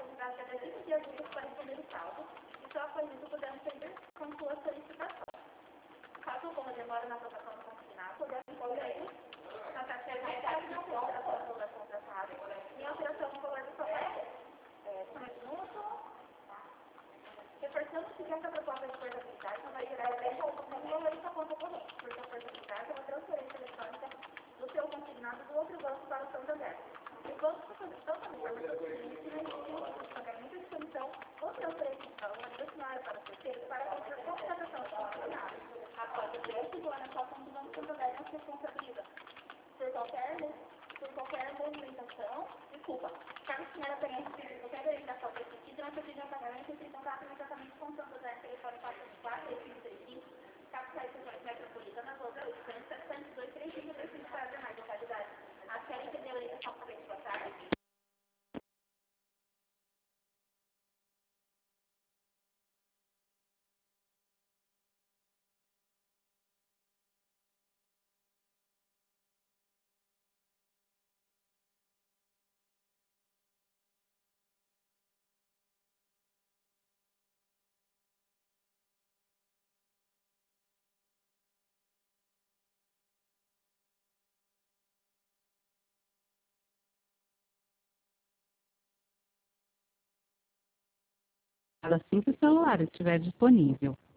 depositados até 20 dias úteis para receber o saldo e só após isso podemos seguir com sua solicitação. Caso ocorra demora na aprovação do consignado, deve correr na taxa de reais na alteração da contratada e alteração no valor do salário. Só um minuto. Reforçando que essa proposta de portabilidade não vai gerar nenhum valor em sua conta corrente, porque a portabilidade é uma transferência eletrônica do seu consignado do outro banco para o seu Santander. Os bancos estão também informações do cliente não existem riscos de pagamento de comissão ou transferência de valor adicional para o terceiro para a contratação do consignado. Após o 10º ano, a sua conta do Banco Santander não se responsabiliza por qualquer movimentação. Desculpa. Caso a senhora tenha recebido qualquer verificação desse sentido, não precisa pagamento entre em contato imediatamente com o Santander, telefone 434-3535, capitais regiões metropolitanas, ou 800 702 3535 para as demais localidades. A série de orientação para boa tarde. Assim que o celular estiver disponível.